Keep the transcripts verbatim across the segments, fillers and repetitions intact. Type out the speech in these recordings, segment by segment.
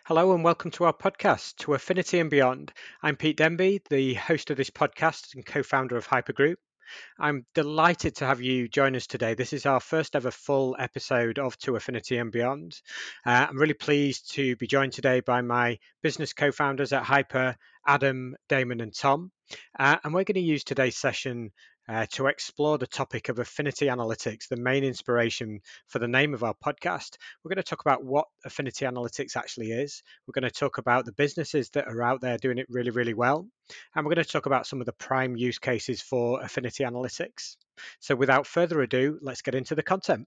Hello and welcome to our podcast, To Affinity and Beyond. I'm Pete Denby, the host of this podcast and co-founder of Hypergroup. I'm delighted to have you join us today. This is our first ever full episode of To Affinity and Beyond. Uh, I'm really pleased to be joined today by my business co-founders at Hyper, Adam, Damon and Tom. Uh, and we're going to use today's session uh, to explore the topic of affinity analytics, the main inspiration for the name of our podcast. We're going to talk about what affinity analytics actually is. We're going to talk about the businesses that are out there doing it really, really well. And we're going to talk about some of the prime use cases for affinity analytics. So without further ado, let's get into the content.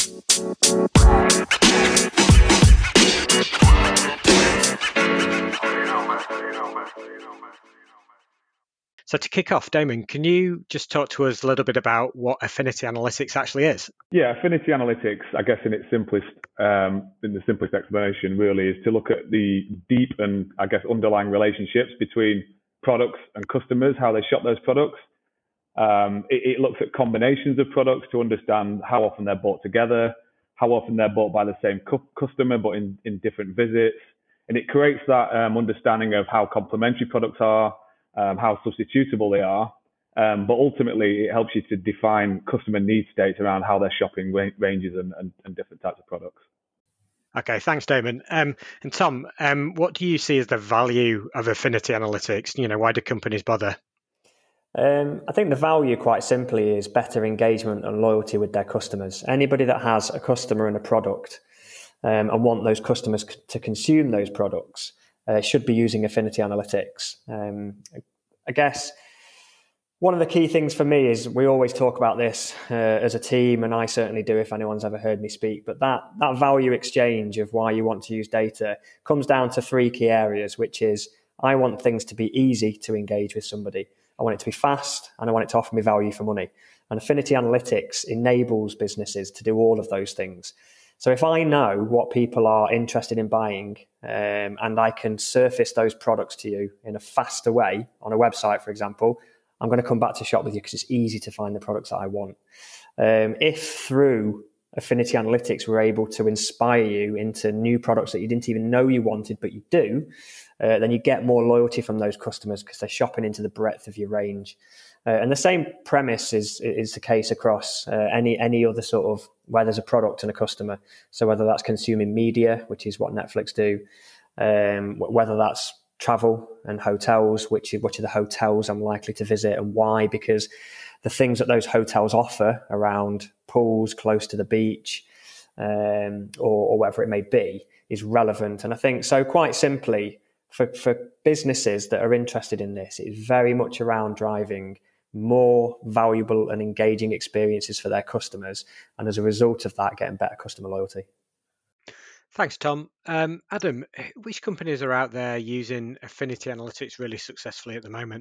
So to kick off, Damon, can you just talk to us a little bit about what affinity analytics actually is? Yeah, affinity analytics, I guess in its simplest, um, in the simplest explanation really, is to look at the deep and I guess underlying relationships between products and customers, how they shop those products. Um, it, it looks at combinations of products to understand how often they're bought together, how often they're bought by the same cu- customer but in, in different visits, and it creates that um, understanding of how complementary products are, um, how substitutable they are. Um, but ultimately, it helps you to define customer need states around how they're shopping ra- ranges and, and, and different types of products. Okay, thanks, Damon. Um, and Tom, um, what do you see as the value of affinity analytics? You know, why do companies bother? Um, I think the value, quite simply, is better engagement and loyalty with their customers. Anybody that has a customer and a product um, and want those customers c- to consume those products uh, should be using affinity analytics. Um, I guess one of the key things for me is we always talk about this uh, as a team, and I certainly do if anyone's ever heard me speak, but that, that value exchange of why you want to use data comes down to three key areas, which is I want things to be easy to engage with somebody. I want it to be fast, and I want it to offer me value for money. And Affinity Analytics enables businesses to do all of those things. So if I know what people are interested in buying um, and I can surface those products to you in a faster way on a website, for example, I'm going to come back to shop with you because it's easy to find the products that I want. Um, if through Affinity Analytics we're able to inspire you into new products that you didn't even know you wanted, but you do, uh, then you get more loyalty from those customers because they're shopping into the breadth of your range. Uh, and the same premise is is the case across uh, any any other sort of where there's a product and a customer. So whether that's consuming media, which is what Netflix do, um, whether that's travel and hotels, which which are the hotels I'm likely to visit and why, because the things that those hotels offer around pools close to the beach um, or, or whatever it may be is relevant. And I think so quite simply for, for businesses that are interested in this, it's very much around driving more valuable and engaging experiences for their customers. And as a result of that, getting better customer loyalty. Thanks, Tom. Um, Adam, which companies are out there using affinity analytics really successfully at the moment?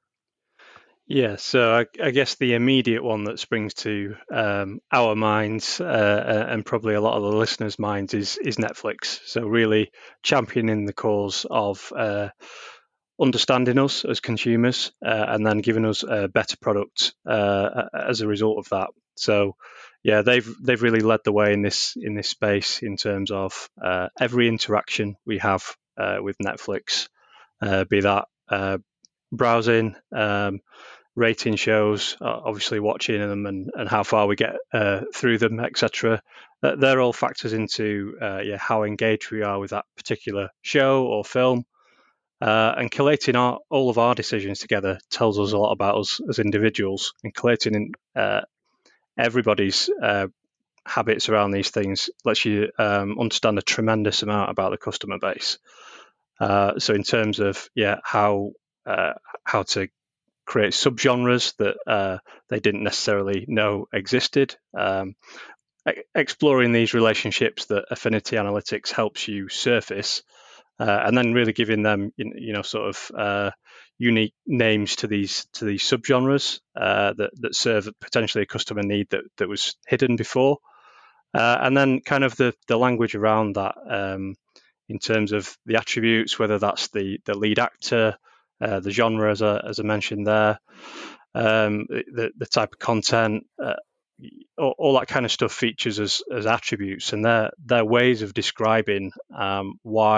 Yeah, so I, I guess the immediate one that springs to um, our minds uh, and probably a lot of the listeners' minds is is Netflix. So really championing the cause of uh, understanding us as consumers uh, and then giving us a better product uh, as a result of that. So yeah, they've they've really led the way in this in this space in terms of uh, every interaction we have uh, with Netflix, uh, be that uh, browsing. Um, rating shows, uh, obviously watching them and, and how far we get uh, through them, et cetera. Uh, they're all factors into uh, yeah how engaged we are with that particular show or film. Uh, and collating our, all of our decisions together tells us a lot about us as individuals. And collating in, uh, everybody's uh, habits around these things lets you um, understand a tremendous amount about the customer base. Uh, so in terms of yeah how uh, how to create subgenres that uh, they didn't necessarily know existed. Um, exploring these relationships that affinity analytics helps you surface, uh, and then really giving them, you know, sort of uh, unique names to these to these subgenres uh, that that serve potentially a customer need that that was hidden before, uh, and then kind of the the language around that. Um, in terms of the attributes, whether that's the the lead actor, uh, the genre, as I, as I mentioned there, um, the the type of content, uh, all, all that kind of stuff features as as attributes, and they're they're ways of describing um, why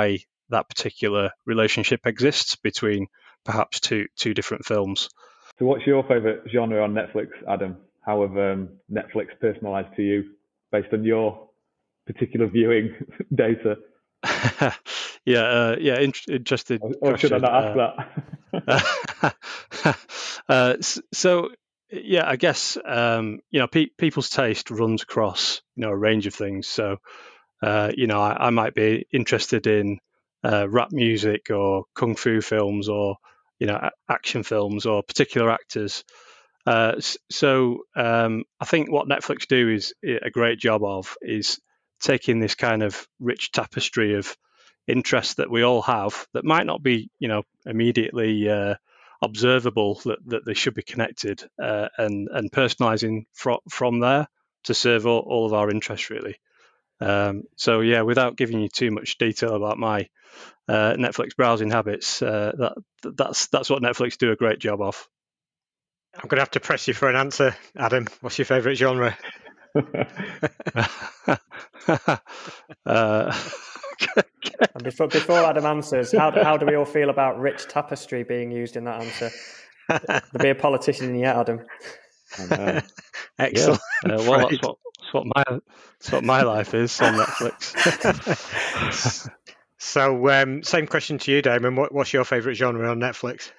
that particular relationship exists between perhaps two two different films. So what's your favourite genre on Netflix, Adam? How have um, Netflix personalised to you based on your particular viewing data? yeah, uh, yeah, in- interested. Or should I not ask that? uh, so, yeah, I guess um, you know pe- people's taste runs across you know a range of things. So, uh, you know, I, I might be interested in uh, rap music or kung fu films or you know a- action films or particular actors. Uh, so um, I think what Netflix do is a great job of is taking this kind of rich tapestry of interests that we all have that might not be, you know, immediately uh, observable that, that they should be connected, uh, and and personalising fro- from there to serve all, all of our interests really. Um, so yeah, without giving you too much detail about my uh, Netflix browsing habits, uh, that that's that's what Netflix do a great job of. I'm going to have to press you for an answer, Adam. What's your favourite genre? uh, and before, before Adam answers, how, how do we all feel about rich tapestry being used in that answer? There'll be a politician yet, Adam. Uh, Excellent. Yeah. Uh, well, that's what, that's what my that's what my life is on Netflix. So, um, same question to you, Damon. What, what's your favourite genre on Netflix?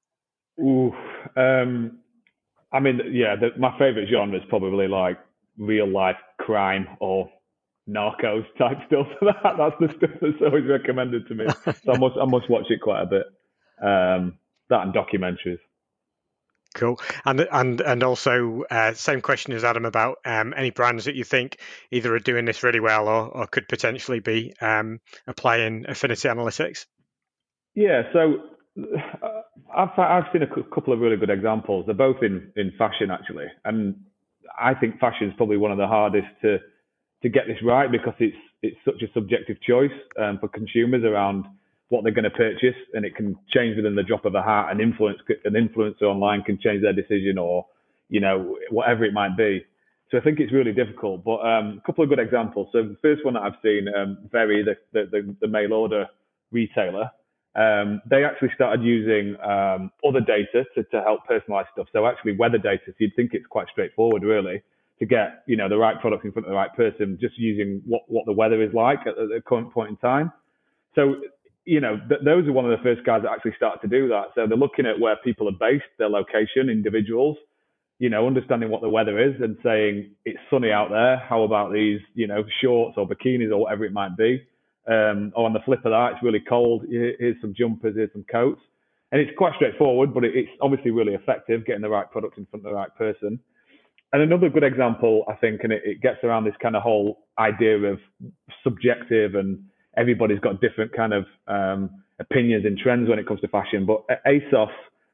Ooh, um, I mean, yeah, the, my favourite genre is probably like real life crime or Narcos type stuff. that that's the stuff that's always recommended to me. So I must I must watch it quite a bit. Um, that and documentaries. Cool. And and and also uh, same question as Adam about um, any brands that you think either are doing this really well or, or could potentially be um, applying affinity analytics. Yeah. So uh, I've I've seen a couple of really good examples. They're both in in fashion actually, and I think fashion is probably one of the hardest to to get this right because it's it's such a subjective choice um, for consumers around what they're going to purchase, and it can change within the drop of a hat. And influence an influencer online can change their decision, or you know whatever it might be. So I think it's really difficult. But um, a couple of good examples. So the first one that I've seen, um, Very, the, the the the mail order retailer, um, they actually started using um, other data to to help personalize stuff. So actually weather data. So you'd think it's quite straightforward, really, to get you know the right product in front of the right person, just using what what the weather is like at the current point in time. So you know, th- those are one of the first guys that actually started to do that. So they're looking at where people are based, their location, individuals, you know, understanding what the weather is and saying it's sunny out there. How about these, you know, shorts or bikinis or whatever it might be? Um, or on the flip of that, it's really cold. Here's some jumpers, here's some coats. And it's quite straightforward, but it's obviously really effective getting the right product in front of the right person. And another good example, I think, and it, it gets around this kind of whole idea of subjective and everybody's got different kind of um, opinions and trends when it comes to fashion. But ASOS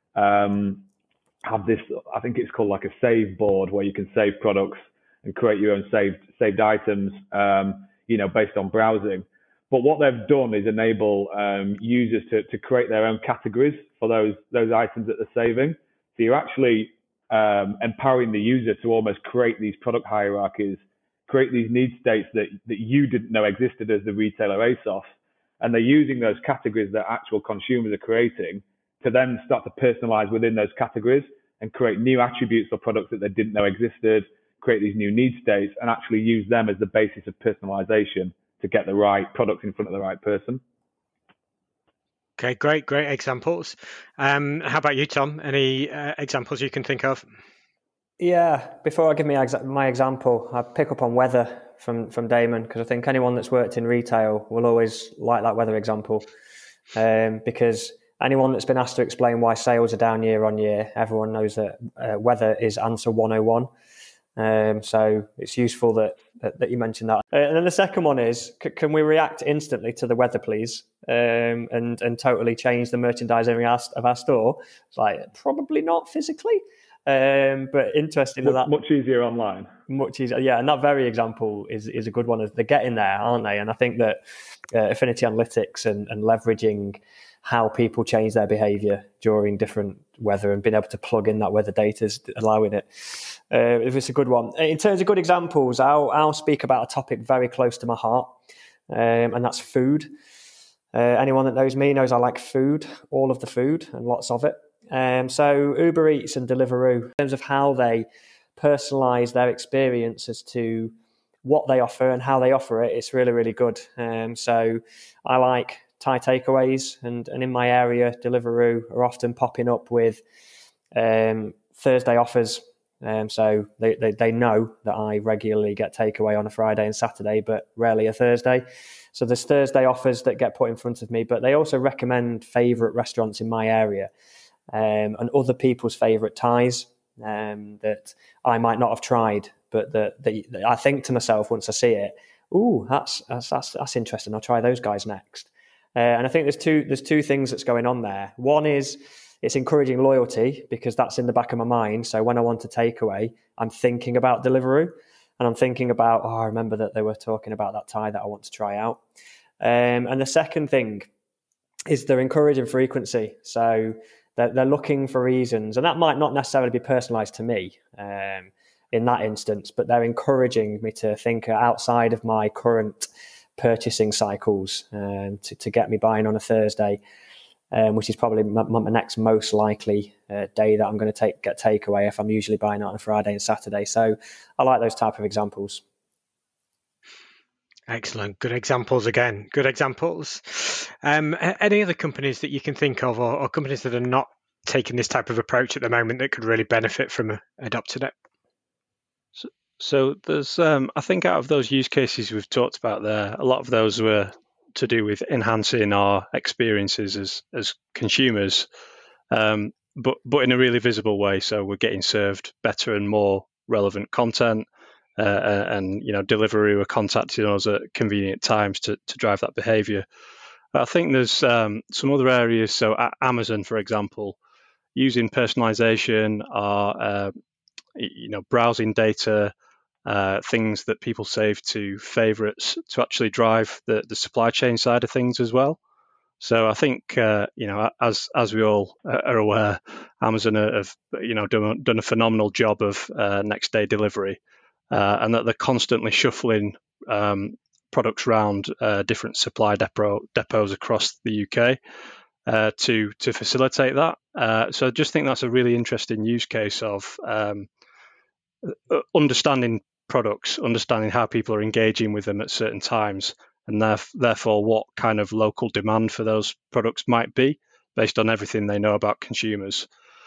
um, have this, I think it's called like a save board where you can save products and create your own saved saved items, um, you know, based on browsing. But what they've done is enable um, users to, to create their own categories for those those items that they're saving. So you're actually um, empowering the user to almost create these product hierarchies, create these need states that, that you didn't know existed as the retailer ASOS. And they're using those categories that actual consumers are creating to then start to personalize within those categories and create new attributes for products that they didn't know existed, create these new need states, and actually use them as the basis of personalization to get the right product in front of the right person. Okay, great, great examples. Um, how about you, Tom? Any uh, examples you can think of? Yeah, before I give me exa- my example, I pick up on weather from, from Damon, because I think anyone that's worked in retail will always like that weather example, um, because anyone that's been asked to explain why sales are down year on year, everyone knows that uh, weather is answer one oh one. Um, so it's useful that, that, that you mentioned that. Uh, and then the second one is, c- can we react instantly to the weather, please, um, and, and totally change the merchandising of our, of our store? It's like, probably not physically. Um, but interesting much, that much easier online. Much easier, yeah. And that very example is is a good one. They're getting there, aren't they? And I think that uh, affinity analytics and, and leveraging how people change their behaviour during different weather and being able to plug in that weather data is allowing it. Uh, if it's a good one. In terms of good examples, I'll I'll speak about a topic very close to my heart, um, and that's food. Uh, anyone that knows me knows I like food, all of the food and lots of it. Um, so Uber Eats and Deliveroo, in terms of how they personalize their experience as to what they offer and how they offer it, it's really, really good. Um, so I like Thai takeaways, and, and in my area, Deliveroo are often popping up with um, Thursday offers. Um, so they, they, they know that I regularly get takeaway on a Friday and Saturday, but rarely a Thursday. So there's Thursday offers that get put in front of me, but they also recommend favourite restaurants in my area um, and other people's favourite Thais um, that I might not have tried, but that, that, that I think to myself once I see it, ooh, that's that's that's, that's interesting. I'll try those guys next. Uh, and I think there's two there's two things that's going on there. One is it's encouraging loyalty because that's in the back of my mind. So when I want a takeaway, I'm thinking about Deliveroo. And I'm thinking about, oh, I remember that they were talking about that Thai that I want to try out. Um, and the second thing is they're encouraging frequency. So they're, they're looking for reasons. And that might not necessarily be personalized to me um, in that instance, but they're encouraging me to think outside of my current purchasing cycles um, to, to get me buying on a Thursday, um, which is probably my, my next most likely uh, day that I'm going to take get takeaway if I'm usually buying it on a Friday and Saturday. So I like those type of examples. Excellent. Good examples again. Good examples. Um, any other companies that you can think of, or, or companies that are not taking this type of approach at the moment that could really benefit from adopting it? So, so there's, um, I think out of those use cases we've talked about there, a lot of those were to do with enhancing our experiences as as consumers, um, but but in a really visible way. So we're getting served better and more relevant content, uh, and you know, Deliveroo are contacting us at convenient times to to drive that behaviour. I think there's um, some other areas. So at Amazon, for example, using personalisation, are uh, you know, browsing data. Uh, things that people save to favorites to actually drive the, the supply chain side of things as well. So I think, uh, you know, as as we all are aware, Amazon have, you know, done, done a phenomenal job of uh, next day delivery, uh, and that they're constantly shuffling um, products around uh, different supply depot, depots across the U K uh, to to facilitate that. Uh, so I just think that's a really interesting use case of um, understanding products, understanding how people are engaging with them at certain times, and therefore what kind of local demand for those products might be based on everything they know about consumers.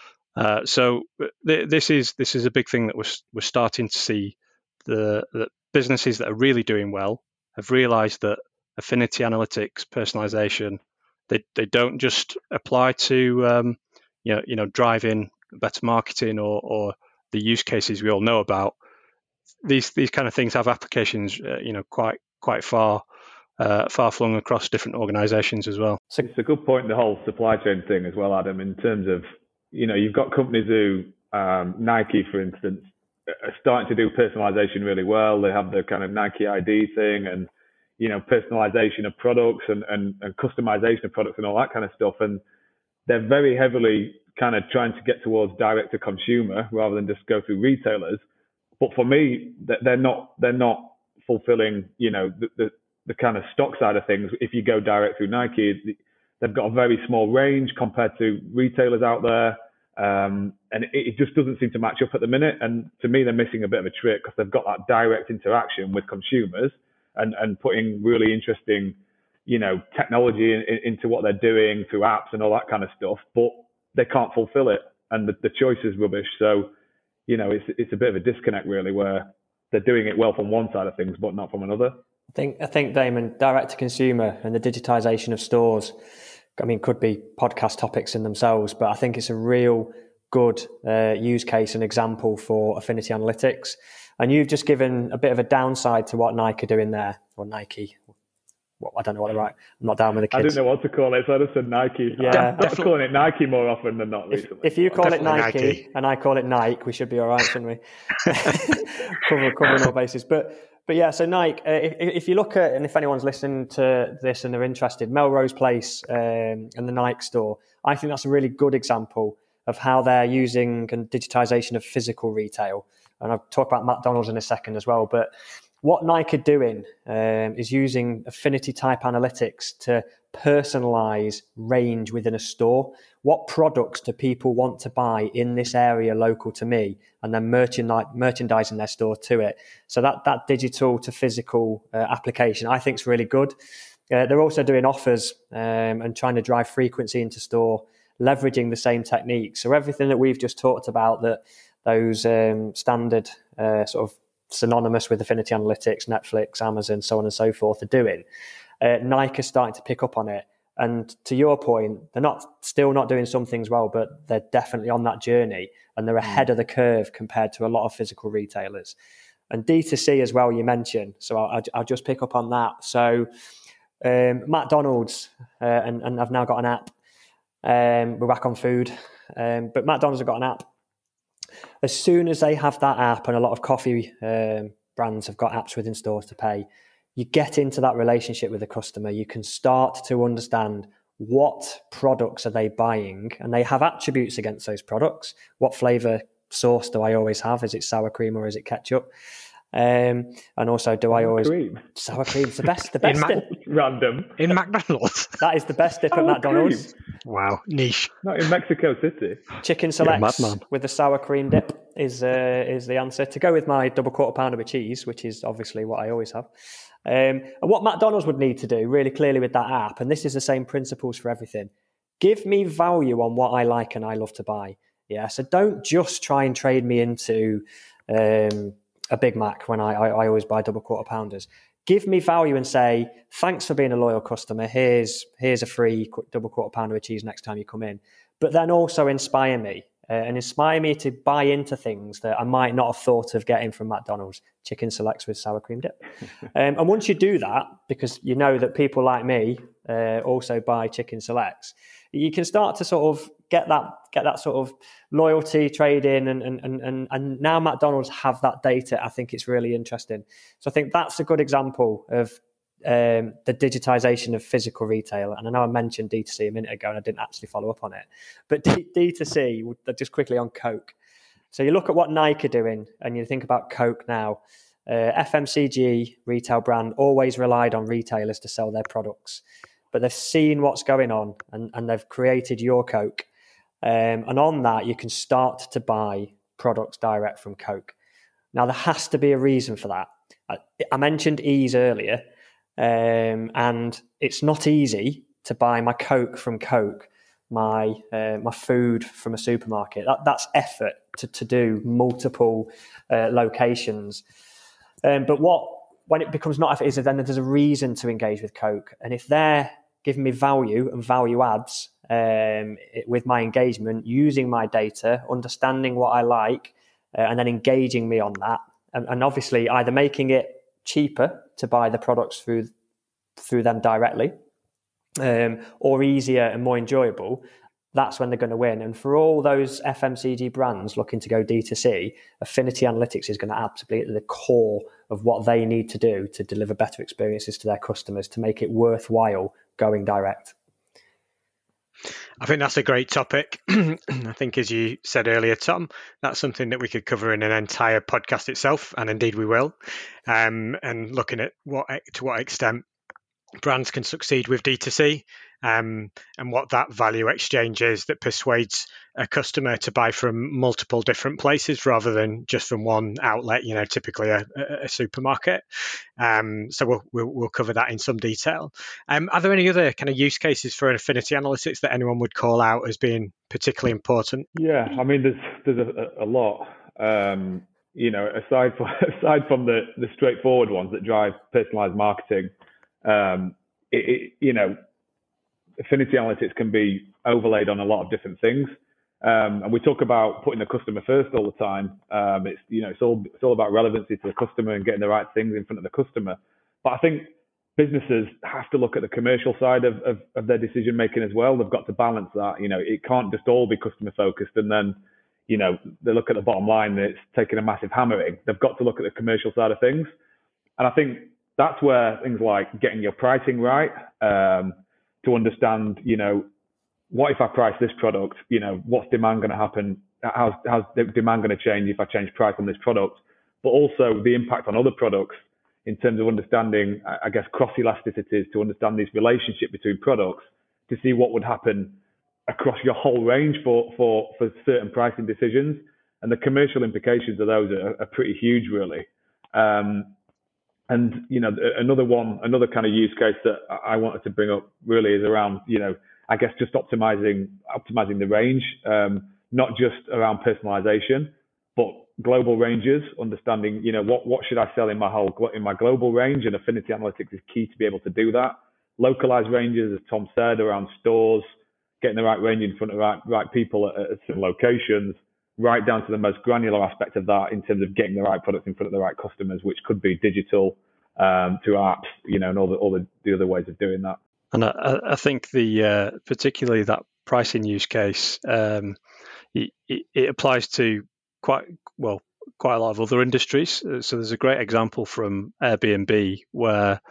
Uh, so th- this is this is a big thing that we're we're starting to see. The, the businesses that are really doing well have realised that affinity analytics, personalisation, they they don't just apply to um, you know you know driving better marketing or or the use cases we all know about. These these kind of things have applications, uh, you know, quite quite far uh, far flung across different organisations as well. So it's a good point, the whole supply chain thing as well, Adam. In terms of, you know, you've got companies who, um, Nike, for instance, are starting to do personalisation really well. They have the kind of Nike I D thing, and you know, personalisation of products and and, and customization of products and all that kind of stuff. And they're very heavily kind of trying to get towards direct to consumer rather than just go through retailers. But for me, they're not they're not fulfilling, you know, the, the, the kind of stock side of things. If you go direct through Nike, they've got a very small range compared to retailers out there. Um, and it, it just doesn't seem to match up at the minute. And to me, they're missing a bit of a trick because they've got that direct interaction with consumers and, and putting really interesting, you know, technology in, in, into what they're doing through apps and all that kind of stuff. But they can't fulfill it. And the, the choice is rubbish. So, you know, it's it's a bit of a disconnect really, where they're doing it well from one side of things, but not from another. I think, I think, Damon, direct to consumer and the digitization of stores, I mean, could be podcast topics in themselves, but I think it's a real good uh, use case and example for Affinity Analytics. And you've just given a bit of a downside to what Nike are doing there, or Nike. Well, I don't know what they're right. I'm not down with the kids. I didn't know what to call it, so I just said Nike. Yeah, I'm calling it Nike more often than not recently. If, if you call Definitely it Nike, Nike and I call it Nike, we should be all right, shouldn't we? Cover, covering all bases. But but yeah, so Nike, uh, if, if you look at, and if anyone's listening to this and they're interested, Melrose Place um, and the Nike store, I think that's a really good example of how they're using digitization of physical retail. And I'll talk about McDonald's in a second as well, but what Nike are doing um, is using affinity type analytics to personalize range within a store. What products do people want to buy in this area local to me? And then merchandise, merchandising their store to it. So that, that digital to physical uh, application, I think is really good. Uh, they're also doing offers um, and trying to drive frequency into store, leveraging the same techniques. So everything that we've just talked about, that those um, standard uh, sort of synonymous with Affinity Analytics, Netflix, Amazon, so on and so forth, are doing. Uh, Nike is starting to pick up on it. And to your point, they're not still not doing some things well, but they're definitely on that journey, and they're ahead of the curve compared to a lot of physical retailers. And D two C as well, you mentioned. So I'll, I'll just pick up on that. So um, McDonald's, uh, and, and I've now got an app. Um, we're back on food, um, but McDonald's have got an app. As soon as they have that app, and a lot of coffee um, brands have got apps within stores to pay, you get into that relationship with the customer. You can start to understand what products are they buying, and they have attributes against those products. What flavour sauce do I always have? Is it sour cream or is it ketchup? Um, and also, do I always cream. sour cream's the best? The best in dip. Random in McDonald's. That is the best dip at McDonald's. Cream. Wow, niche. Not in Mexico City. Chicken selects with the sour cream dip is uh, is the answer. To go with my double quarter pounder with cheese, which is obviously what I always have. Um, and what McDonald's would need to do really clearly with that app, and this is the same principles for everything, give me value on what I like and I love to buy. Yeah, so don't just try and trade me into um, a Big Mac when I, I, I always buy double quarter pounders. Give me value and say, thanks for being a loyal customer. Here's here's a free double quarter pounder with cheese next time you come in. But then also inspire me uh, and inspire me to buy into things that I might not have thought of getting from McDonald's. Chicken selects with sour cream dip. um, and once you do that, because you know that people like me uh, also buy chicken selects, you can start to sort of get that get that sort of loyalty trade in, and and and and now McDonald's have that data. I think it's really interesting. So I think that's a good example of um, the digitization of physical retail. And I know I mentioned D two C a minute ago, and I didn't actually follow up on it. But D two C, just quickly on Coke. So you look at what Nike are doing, and you think about Coke now. Uh, F M C G retail brand always relied on retailers to sell their products, but they've seen what's going on, and, and they've created Your Coke. Um, and on that, you can start to buy products direct from Coke. Now, there has to be a reason for that. I, I mentioned ease earlier, um, and it's not easy to buy my Coke from Coke, my uh, my food from a supermarket. That, that's effort to, to do multiple uh, locations. Um, but what when it becomes not effort is then there's a reason to engage with Coke. And if they're giving me value and value adds um, with my engagement, using my data, understanding what I like, uh, and then engaging me on that, and, and obviously either making it cheaper to buy the products through through them directly, um, or easier and more enjoyable, that's when they're going to win. And for all those F M C G brands looking to go D two C, Affinity Analytics is going to absolutely be at the core of what they need to do to deliver better experiences to their customers, to make it worthwhile going direct. I think that's a great topic. I think, as you said earlier, Tom, that's something that we could cover in an entire podcast itself, and indeed we will. Um, and looking at what to what extent brands can succeed with D two C, um, and what that value exchange is that persuades a customer to buy from multiple different places rather than just from one outlet, you know, typically a, a supermarket. Um, so we'll, we'll we'll cover that in some detail. Um, are there any other kind of use cases for Affinity Analytics that anyone would call out as being particularly important? Yeah, I mean, there's there's a, a lot. Um, you know, aside from aside from the the straightforward ones that drive personalized marketing. Um, it, it, you know, Affinity Analytics can be overlaid on a lot of different things, um, and we talk about putting the customer first all the time. Um, it's you know, it's all it's all about relevancy to the customer and getting the right things in front of the customer. But I think businesses have to look at the commercial side of, of, of their decision making as well. They've got to balance that. You know, it can't just all be customer focused, and then you know they look at the bottom line and it's taking a massive hammering. They've got to look at the commercial side of things, and I think that's where things like getting your pricing right, um, to understand, you know, what if I price this product, you know, what's demand going to happen? How's, how's the demand going to change if I change price on this product? But also the impact on other products. in terms of understanding, I guess, cross elasticities, to understand this relationship between products, to see what would happen across your whole range for, for, for certain pricing decisions. And the commercial implications of those are, are pretty huge, really. Um, and, you know, another one, another kind of use case that I wanted to bring up really is around, you know, I guess just optimizing, optimizing the range, um, not just around personalization, but global ranges, understanding, you know, what, what should I sell in my whole, in my global range, and Affinity Analytics is key to be able to do that. Localized ranges, as Tom said, around stores, getting the right range in front of the right, right people at, at certain locations, right down to the most granular aspect of that in terms of getting the right products in front of the right customers, which could be digital, um, to apps, you know, and all the, all the, the other ways of doing that. And I, I think the, uh, particularly that pricing use case, um, it, it applies to quite, well, quite a lot of other industries. So there's a great example from Airbnb where,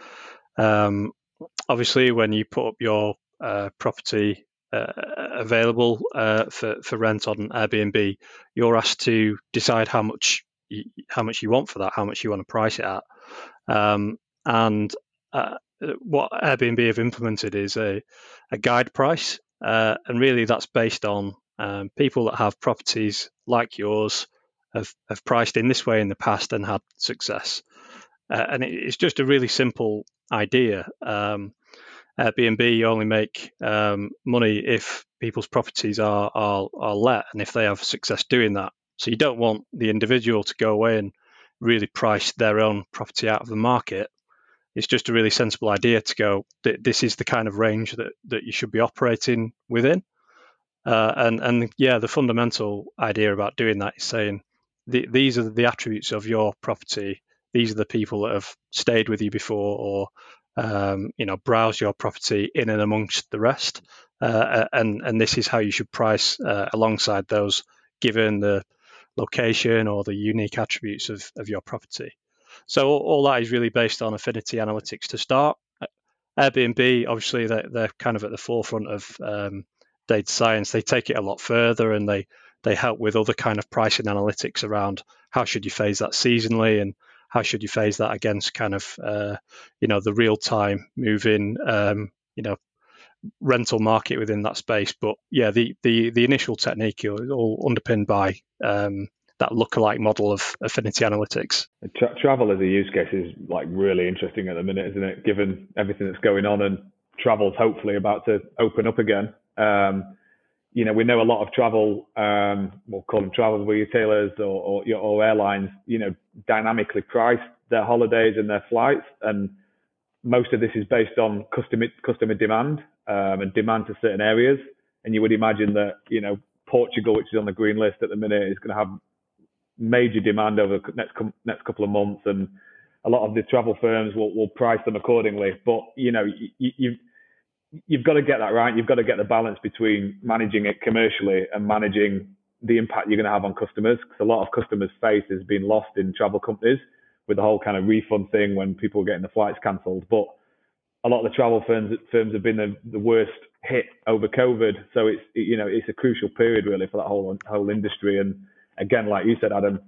um, obviously when you put up your uh, property uh, available uh, for, for rent on Airbnb, you're asked to decide how much you, how much you want for that, how much you want to price it at. Um, and uh, what Airbnb have implemented is a, a guide price. Uh, and really that's based on um, people that have properties like yours have, have priced in this way in the past and had success. Uh, and it, it's just a really simple idea. Um, Airbnb only make um, money if people's properties are, are are let and if they have success doing that. So you don't want the individual to go away and really price their own property out of the market. It's just a really sensible idea to go, this is the kind of range that, that you should be operating within. Uh, and, and yeah, the fundamental idea about doing that is saying, the, these are the attributes of your property. These are the people that have stayed with you before or Um, you know, browse your property in and amongst the rest, uh, and and this is how you should price uh, alongside those, given the location or the unique attributes of, of your property. So all, all that is really based on Affinity Analytics to start. Airbnb, obviously, they're, they're kind of at the forefront of um, data science. They take it a lot further, and they they help with other kind of pricing analytics around how should you phase that seasonally and how should you phase that against kind of, uh, you know, the real-time moving, um, you know, rental market within that space. But yeah, the the the initial technique is all underpinned by um, that lookalike model of Affinity Analytics. Tra- travel as a use case is like really interesting at the minute, isn't it? Given everything that's going on, and travel's hopefully about to open up again. Um, You know, we know a lot of travel, um, we'll call them travel retailers or, or, or airlines, you know, dynamically price their holidays and their flights. And most of this is based on customer, customer demand um, and demand to certain areas. And you would imagine that, you know, Portugal, which is on the green list at the minute, is going to have major demand over the next, next couple of months. And a lot of the travel firms will, will price them accordingly. But, you know, you, you you've got to get that right. You've got to get the balance between managing it commercially and managing the impact you're going to have on customers. Because a lot of customers' faith has been lost in travel companies with the whole kind of refund thing when people are getting the flights cancelled. But a lot of the travel firms firms have been the, the worst hit over COVID. So it's, you know, it's a crucial period really for that whole whole industry. And again, like you said, Adam,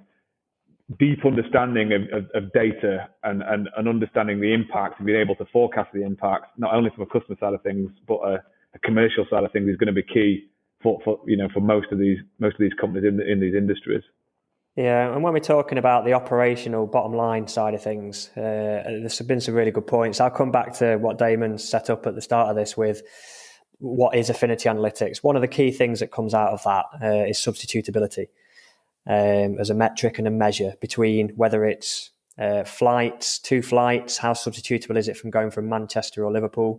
deep understanding of, of, of data and, and, and understanding the impact and being able to forecast the impact, not only from a customer side of things, but a, a commercial side of things is going to be key for, for, you know, for most of these, most of these companies in, the, in these industries. Yeah, and when we're talking about the operational bottom line side of things, uh, there's been some really good points. I'll come back to what Damon set up at the start of this with what is Affinity Analytics. One of the key things that comes out of that uh, is substitutability. Um, as a metric and a measure between whether it's uh, flights, two flights, how substitutable is it from going from Manchester or Liverpool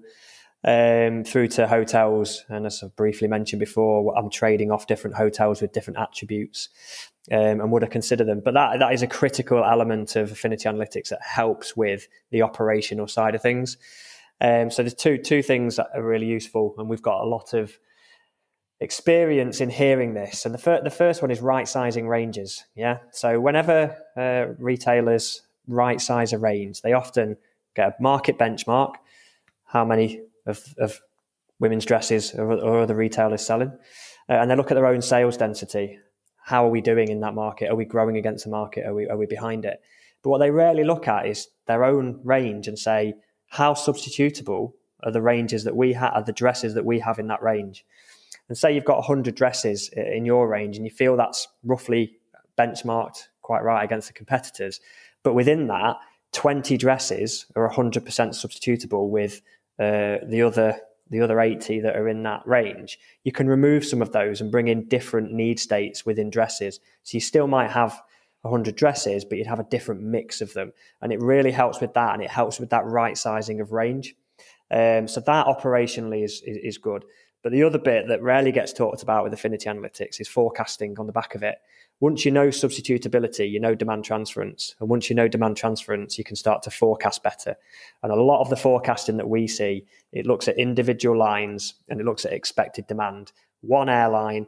um, through to hotels. And as I've briefly mentioned before, I'm trading off different hotels with different attributes um, and would I consider them? But that that is a critical element of Affinity Analytics that helps with the operational side of things. Um, so there's two two things that are really useful, and we've got a lot of experience in hearing this. And the, fir- the first one is right sizing ranges. Yeah. So whenever uh, retailers right size a range, they often get a market benchmark. How many of, of women's dresses or, or other retailers selling? Uh, and they look at their own sales density. How are we doing in that market? Are we growing against the market? Are we, are we behind it? But what they rarely look at is their own range and say, how substitutable are the ranges that we have, are the dresses that we have in that range? And say you've got one hundred dresses in your range and you feel that's roughly benchmarked quite right against the competitors. But within that, twenty dresses are one hundred percent substitutable with uh, the other the other eighty that are in that range. You can remove some of those and bring in different need states within dresses. So you still might have one hundred dresses, but you'd have a different mix of them. And it really helps with that, and it helps with that right sizing of range. Um, so that operationally is, is, is good. But the other bit that rarely gets talked about with Affinity Analytics is forecasting on the back of it. Once you know substitutability, you know demand transference. And once you know demand transference, you can start to forecast better. And a lot of the forecasting that we see, it looks at individual lines and it looks at expected demand. One airline,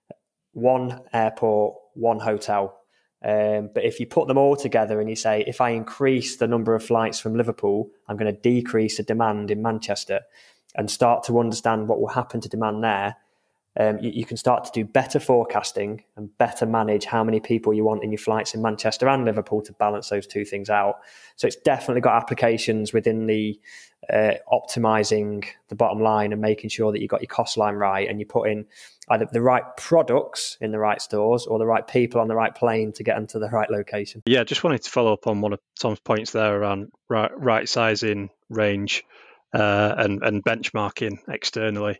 one airport, one hotel. Um, but if you put them all together and you say, if I increase the number of flights from Liverpool, I'm going to decrease the demand in Manchester, and start to understand what will happen to demand there, um, you, you can start to do better forecasting and better manage how many people you want in your flights in Manchester and Liverpool to balance those two things out. So it's definitely got applications within the uh, optimizing the bottom line and making sure that you got your cost line right, and you put in either the right products in the right stores or the right people on the right plane to get them to the right location. Yeah, just wanted to follow up on one of Tom's points there around right, right sizing range uh, and, and benchmarking externally.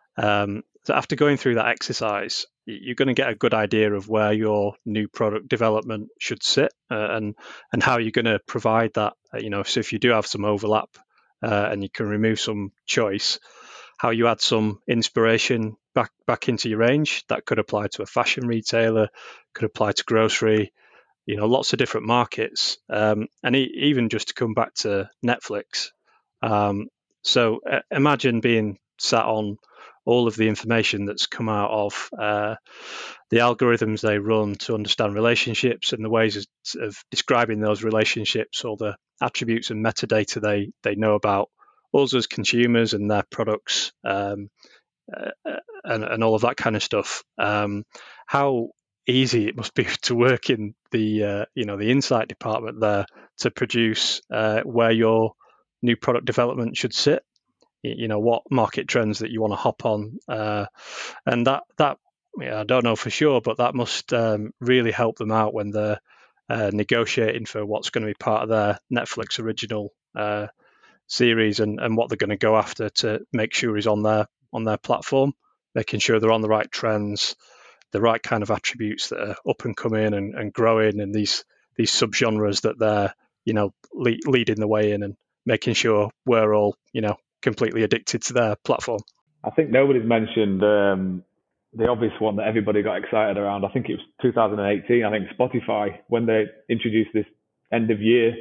Um, so after going through that exercise, you're going to get a good idea of where your new product development should sit uh, and and how you're going to provide that. You know, so if you do have some overlap uh, and you can remove some choice, how you add some inspiration back back into your range. That could apply to a fashion retailer, could apply to grocery, you know, lots of different markets. Um, and e- even just to come back to Netflix. Um, so uh, imagine being sat on all of the information that's come out of uh, the algorithms they run to understand relationships and the ways of, of describing those relationships, all the attributes and metadata they they know about us as consumers and their products, um, uh, and, and all of that kind of stuff. Um, how easy it must be to work in the uh, you know the insight department there to produce uh, where your new product development should sit. You know, what market trends that you want to hop on, uh, and that that yeah, I don't know for sure, but that must um, really help them out when they're uh, negotiating for what's going to be part of their Netflix original uh, series and, and what they're going to go after to make sure is on their on their platform, making sure they're on the right trends, the right kind of attributes that are up and coming and, and growing, and these these subgenres that they're you know le- leading the way in, and making sure we're all you know completely addicted to their platform. I think nobody's mentioned um, the obvious one that everybody got excited around. I think it was two thousand eighteen. I think Spotify, when they introduced this end of year,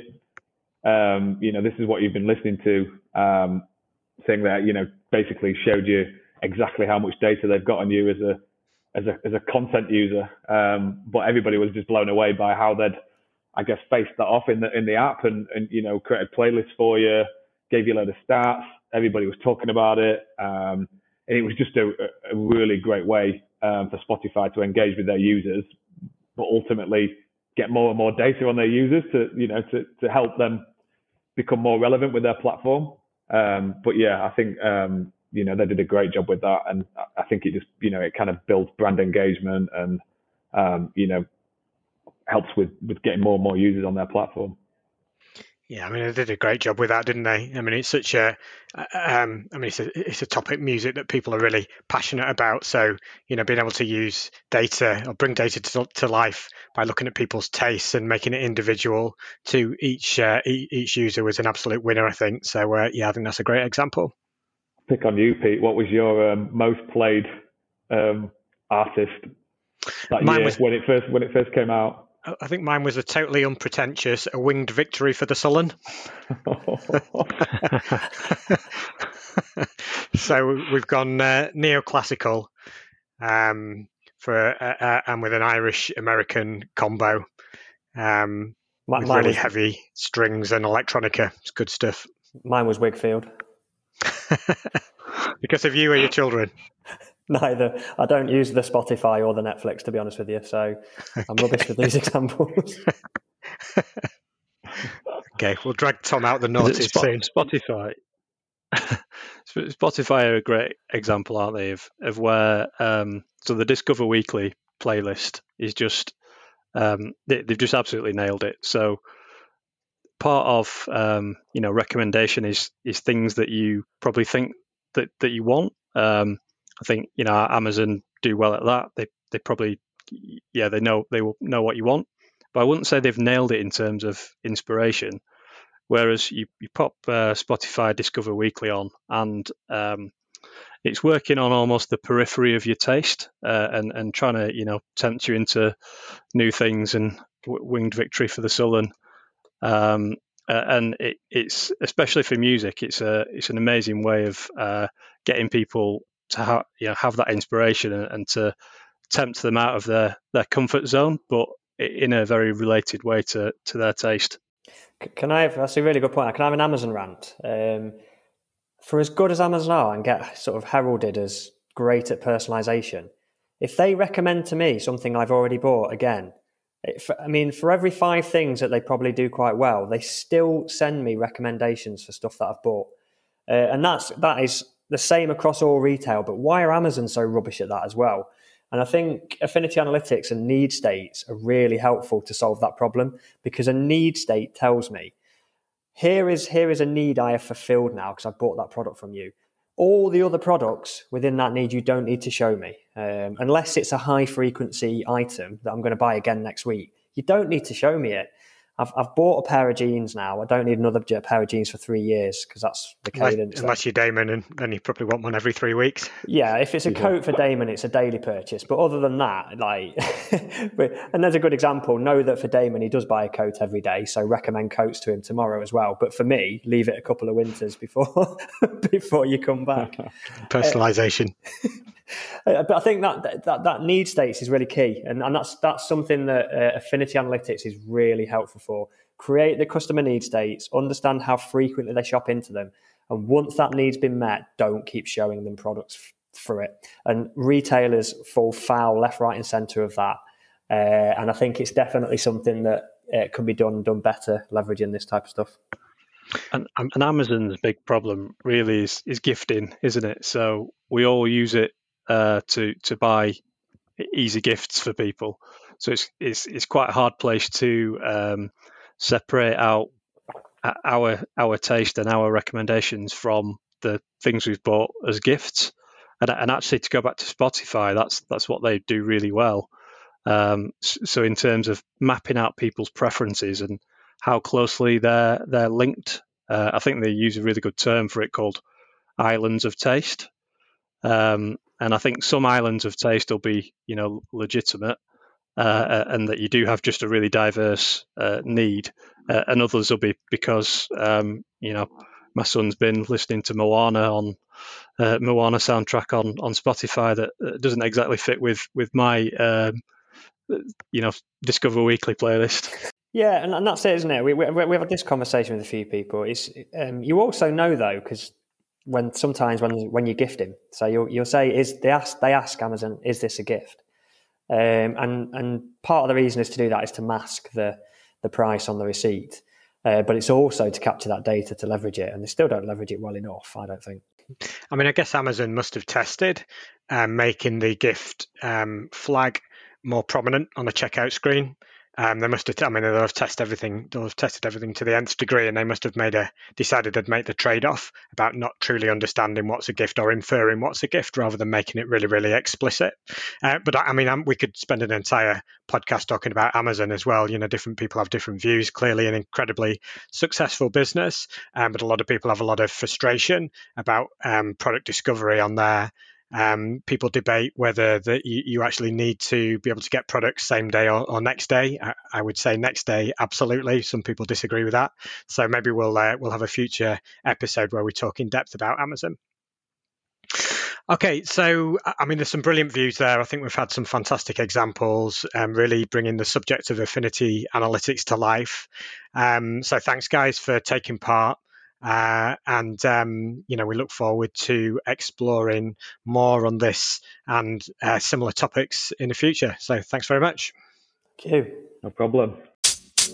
um, you know, this is what you've been listening to, um, saying that, you know, basically showed you exactly how much data they've got on you as a as a as a content user. Um, but everybody was just blown away by how they'd, I guess, faced that off in the in the app and and you know created playlists for you, gave you a load of stats. Everybody was talking about it, um, and it was just a, a really great way um, for Spotify to engage with their users, but ultimately get more and more data on their users to, you know, to to help them become more relevant with their platform. Um, but yeah, I think um, you know they did a great job with that, and I think it just you know it kind of builds brand engagement and um, you know helps with with getting more and more users on their platform. Yeah, I mean, they did a great job with that, didn't they? I mean, it's such a, um, I mean, it's a, it's a topic, music, that people are really passionate about. So, you know, being able to use data or bring data to, to life by looking at people's tastes and making it individual to each uh, each user was an absolute winner, I think. So, uh, yeah, I think that's a great example. Pick on you, Pete. What was your um, most played um, artist that Mine year was- when it first when it first came out? I think mine was a totally unpretentious, a winged victory for the sullen. So we've gone uh, neoclassical um, for uh, uh, and with an Irish American combo um, My, with mine really was, heavy strings and electronica. It's good stuff. Mine was Wigfield. Because of you or your children? Neither. I don't use the Spotify or the Netflix, to be honest with you. So I'm rubbish with these examples. Okay, we'll drag Tom out the Is it noughties Spot- soon. Spotify. Spotify are a great example, aren't they, of, of where um, so the Discover Weekly playlist is just um, they, they've just absolutely nailed it. So part of um, you know recommendation is is things that you probably think that, that you want. Um, I think you know Amazon do well at that. They they probably yeah they know they will know what you want, but I wouldn't say they've nailed it in terms of inspiration. Whereas you, you pop uh, Spotify Discover Weekly on, and um, it's working on almost the periphery of your taste, uh, and and trying to you know tempt you into new things, and w- winged victory for the Sullen. Um, uh, and it, it's especially for music, it's a it's an amazing way of uh, getting people to ha- you know, have that inspiration and, and to tempt them out of their, their comfort zone, but in a very related way to to their taste. Can I have, that's a really good point. Can I have an Amazon rant? Um, for as good as Amazon are and get sort of heralded as great at personalization, if they recommend to me something I've already bought again, it, I mean, for every five things that they probably do quite well, they still send me recommendations for stuff that I've bought. Uh, and that's, that is the same across all retail, but why are Amazon so rubbish at that as well? And I think Affinity Analytics and need states are really helpful to solve that problem, because a need state tells me, here is, here is a need I have fulfilled now because I've bought that product from you. All the other products within that need you don't need to show me. Um, unless it's a high frequency item that I'm going to buy again next week. You don't need to show me it. I've, I've bought a pair of jeans now. I don't need another pair of jeans for three years because that's the cadence. Unless, unless you're Damon, and then you probably want one every three weeks. Yeah, if it's a coat for Damon, it's a daily purchase. But other than that, like, and there's a good example. Know that for Damon, he does buy a coat every day, so recommend coats to him tomorrow as well. But for me, leave it a couple of winters before before you come back. Personalization. Uh, but I think that that that need states is really key, and, and that's that's something that uh, Affinity Analytics is really helpful for. Create the customer need states, understand how frequently they shop into them, and once that need's been met, don't keep showing them products f- for it. And retailers fall foul left, right, and centre of that. Uh, and I think it's definitely something that uh, can be done done better, leveraging this type of stuff. And, and Amazon's big problem really is, is gifting, isn't it? So we all use it uh, to to buy easy gifts for people. So it's it's it's quite a hard place to um, separate out our our taste and our recommendations from the things we've bought as gifts. And, and actually, to go back to Spotify, that's that's what they do really well. Um, so in terms of mapping out people's preferences and how closely they're they're linked, uh, I think they use a really good term for it called islands of taste. Um, and I think some islands of taste will be, you know, legitimate, uh, and that you do have just a really diverse uh, need, uh, and others will be because, um, you know, my son's been listening to Moana on uh, Moana soundtrack on on Spotify that uh, doesn't exactly fit with with my um, you know Discover Weekly playlist. Yeah, and, and that's it, isn't it? We, we we've had this conversation with a few people. It's um, you also know though, because when sometimes when when you gift him, so you'll you'll say is they ask they ask Amazon, is this a gift? Um, and and part of the reason is to do that is to mask the the price on the receipt, uh, but it's also to capture that data to leverage it, and they still don't leverage it well enough, I don't think. I mean, I guess Amazon must have tested um, making the gift um, flag more prominent on the checkout screen. Um, they must have. I mean, they'll have tested everything. They'll have tested everything to the nth degree, and they must have made a decided they'd make the trade-off about not truly understanding what's a gift or inferring what's a gift, rather than making it really, really explicit. Uh, but I mean, um, we could spend an entire podcast talking about Amazon as well. You know, different people have different views. Clearly, an incredibly successful business, um, but a lot of people have a lot of frustration about um, product discovery on there. Um, people debate whether that you, you actually need to be able to get products same day or, or next day. I, I would say next day, absolutely. Some people disagree with that. So maybe we'll uh, we'll have a future episode where we talk in depth about Amazon. Okay, so I mean, there's some brilliant views there. I think we've had some fantastic examples, um, really bringing the subject of Affinity Analytics to life. Um, so thanks, guys, for taking part. Uh, and, um, you know, we look forward to exploring more on this and uh, similar topics in the future. So thanks very much. Thank you. No problem.